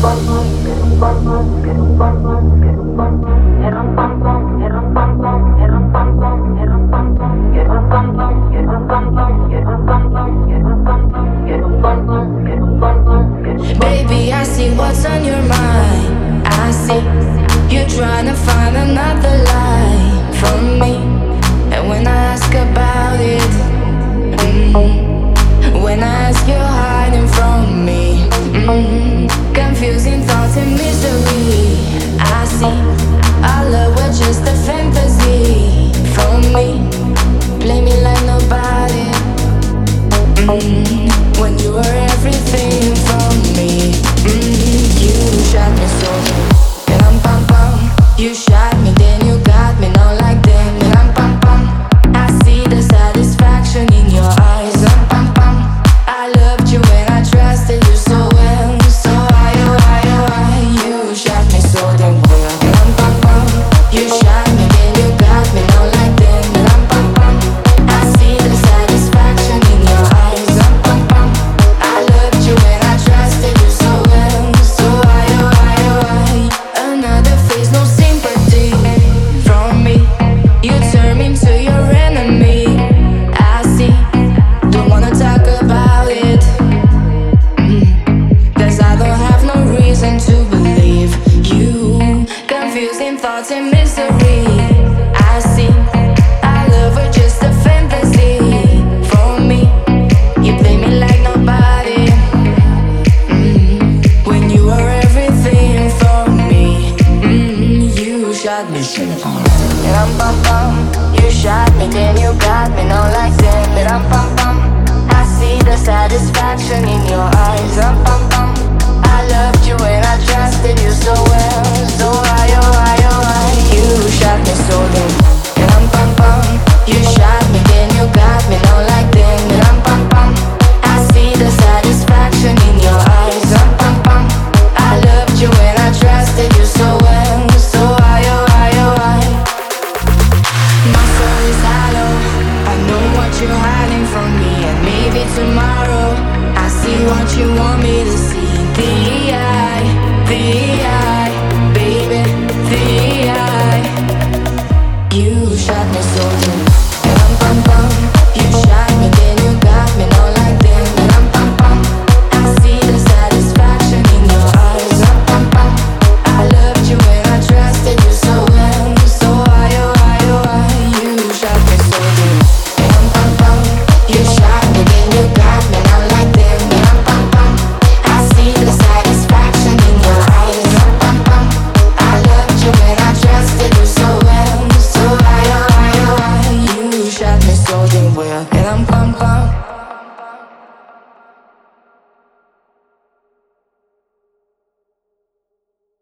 Baby, I see what's on your mind. I see you trying to find another lie from me. And when I ask about it, when I ask, you're hiding from me. Confusing thoughts and misery. I see our love was just a fantasy from me. Play me like nobody. When you were everything from me. You shot me so. And I'm pam pam. You shot me, then you got me, not like them. And I'm pam pam. I see the satisfaction in your eyes. I'm pam pam. I loved you and I trusted you so well. So why, you shot me so damn well. And I'm pam pam. You shot me, then you got me, not like them. And I'm pam pam. I see the satisfaction in your eyes. I'm pam pam. I loved you and I trusted you so well. So why, another face, no sympathy from me. You turn me into your enemy. I see, don't wanna talk about it. Cause I don't have no reason to believe you. Confusing thoughts and misery. I see, our love was just a fantasy for me. You play me like nobody. When you were everything for me. You shot me. And I'm pam pam. You shot me, then you got me, not like them. And I'm pam pam. I see the satisfaction in your eyes. I'm pam pam. I loved you and I trusted you so well. So why, you shot me so damn. And I'm pam pam. You shot me, then you got me, not like them. And I'm pam pam. I see the satisfaction in your eyes. I'm pam pam. I loved you and I trusted you so well. So why, my soul is hollow. I know what you're hiding from me. And maybe tomorrow I see what you want me to see. The